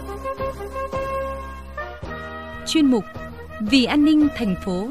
Chuyên mục Vì an ninh thành phố.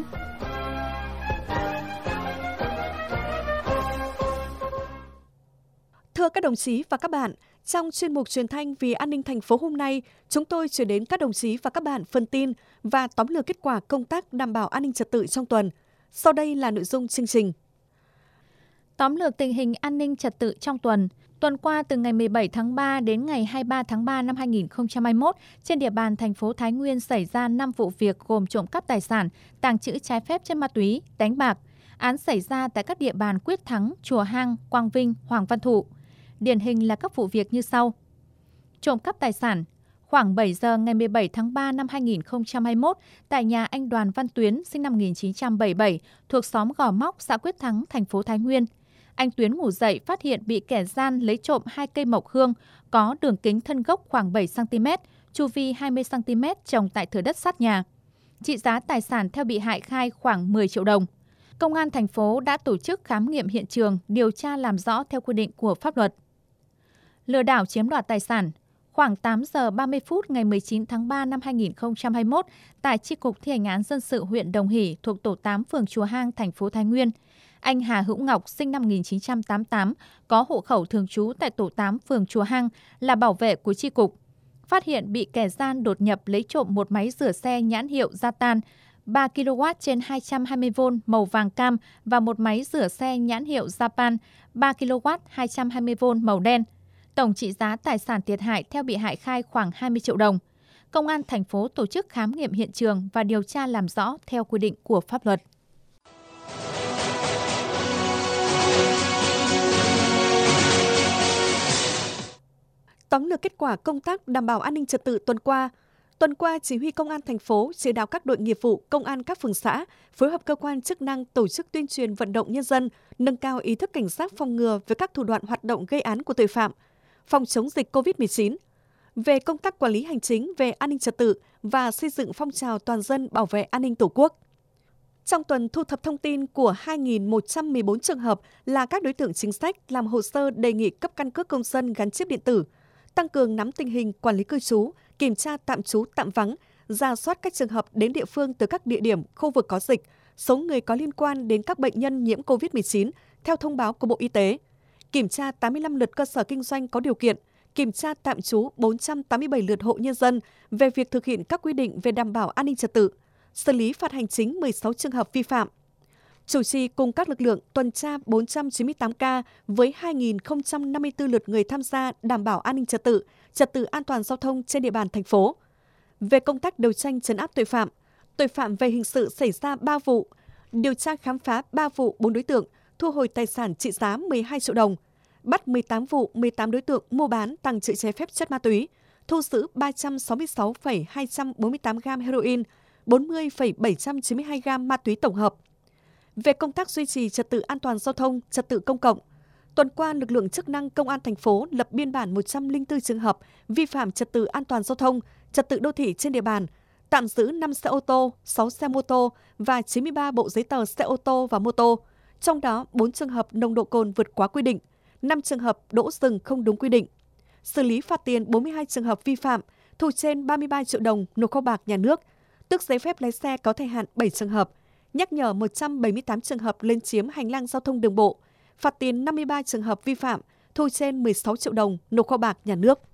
Thưa các đồng chí và các bạn, trong chuyên mục truyền thanh Vì an ninh thành phố hôm nay, chúng tôi chuyển đến các đồng chí và các bạn phần tin và tóm lược kết quả công tác đảm bảo an ninh trật tự trong tuần. Sau đây là nội dung chương trình. Tóm lược tình hình an ninh trật tự trong tuần. Tuần qua, từ ngày 17 tháng 3 đến ngày 23 tháng 3 năm 2021, trên địa bàn thành phố Thái Nguyên xảy ra 5 vụ việc gồm trộm cắp tài sản, tàng trữ trái phép chất ma túy, đánh bạc. Án xảy ra tại các địa bàn Quyết Thắng, Chùa Hang, Quang Vinh, Hoàng Văn Thụ. Điển hình là các vụ việc như sau. Trộm cắp tài sản. Khoảng 7 giờ ngày 17 tháng 3 năm 2021, tại nhà anh Đoàn Văn Tuyến, sinh năm 1977, thuộc xóm Gò Móc, xã Quyết Thắng, thành phố Thái Nguyên. Anh Tuyến ngủ dậy phát hiện bị kẻ gian lấy trộm 2 cây mộc hương có đường kính thân gốc khoảng 7 cm, chu vi 20 cm trồng tại thửa đất sát nhà. Trị giá tài sản theo bị hại khai khoảng 10 triệu đồng. Công an thành phố đã tổ chức khám nghiệm hiện trường, điều tra làm rõ theo quy định của pháp luật. Lừa đảo chiếm đoạt tài sản. Khoảng 8 giờ 30 phút ngày 19 tháng 3 năm 2021, tại Chi cục Thi hành án dân sự huyện Đồng Hỷ thuộc tổ 8 phường Chùa Hang, thành phố Thái Nguyên, anh Hà Hữu Ngọc, sinh năm 1988, có hộ khẩu thường trú tại tổ 8 phường Chùa Hang, là bảo vệ của chi cục. Phát hiện bị kẻ gian đột nhập lấy trộm một máy rửa xe nhãn hiệu Zatan 3 kW trên 220V màu vàng cam và một máy rửa xe nhãn hiệu Japan 3 kW 220V màu đen. Tổng trị giá tài sản thiệt hại theo bị hại khai khoảng 20 triệu đồng. Công an thành phố tổ chức khám nghiệm hiện trường và điều tra làm rõ theo quy định của pháp luật. Tóm lược kết quả công tác đảm bảo an ninh trật tự tuần qua. Tuần qua, Chỉ huy Công an thành phố chỉ đạo các đội nghiệp vụ, công an các phường xã phối hợp cơ quan chức năng tổ chức tuyên truyền vận động nhân dân nâng cao ý thức cảnh giác phòng ngừa với các thủ đoạn hoạt động gây án của tội phạm, phòng chống dịch COVID-19, về công tác quản lý hành chính về an ninh trật tự và xây dựng phong trào toàn dân bảo vệ an ninh Tổ quốc. Trong tuần, thu thập thông tin của 2.114 trường hợp là các đối tượng chính sách làm hồ sơ đề nghị cấp căn cước công dân gắn chip điện tử, tăng cường nắm tình hình quản lý cư trú, kiểm tra tạm trú tạm vắng, rà soát các trường hợp đến địa phương từ các địa điểm, khu vực có dịch, số người có liên quan đến các bệnh nhân nhiễm COVID-19 theo thông báo của Bộ Y tế, kiểm tra 85 lượt cơ sở kinh doanh có điều kiện, kiểm tra tạm trú 487 lượt hộ nhân dân về việc thực hiện các quy định về đảm bảo an ninh trật tự, xử lý phạt hành chính 16 trường hợp vi phạm. Chủ trì cùng các lực lượng tuần tra 498 ca với 2.054 lượt người tham gia đảm bảo an ninh trật tự an toàn giao thông trên địa bàn thành phố. Về công tác đấu tranh trấn áp tội phạm về hình sự xảy ra 3 vụ, điều tra khám phá 3 vụ 4 đối tượng, thu hồi tài sản trị giá 12 triệu đồng, bắt 18 vụ 18 đối tượng mua bán tàng trữ trái phép chất ma túy, thu giữ 366,248 gam heroin, 40,792 gam ma túy tổng hợp. Về công tác duy trì trật tự an toàn giao thông, trật tự công cộng, tuần qua lực lượng chức năng Công an thành phố lập biên bản 104 trường hợp vi phạm trật tự an toàn giao thông, trật tự đô thị trên địa bàn, tạm giữ 5 xe ô tô, 6 xe mô tô và 93 bộ giấy tờ xe ô tô và mô tô, trong đó 4 trường hợp nồng độ cồn vượt quá quy định, 5 trường hợp đỗ dừng không đúng quy định. Xử lý phạt tiền 42 trường hợp vi phạm, thu trên 33 triệu đồng nộp kho bạc nhà nước, tước giấy phép lái xe có thời hạn 7 trường hợp, nhắc nhở 178 trường hợp lấn chiếm hành lang giao thông đường bộ, phạt tiền 53 trường hợp vi phạm, thu trên 16 triệu đồng nộp kho bạc nhà nước.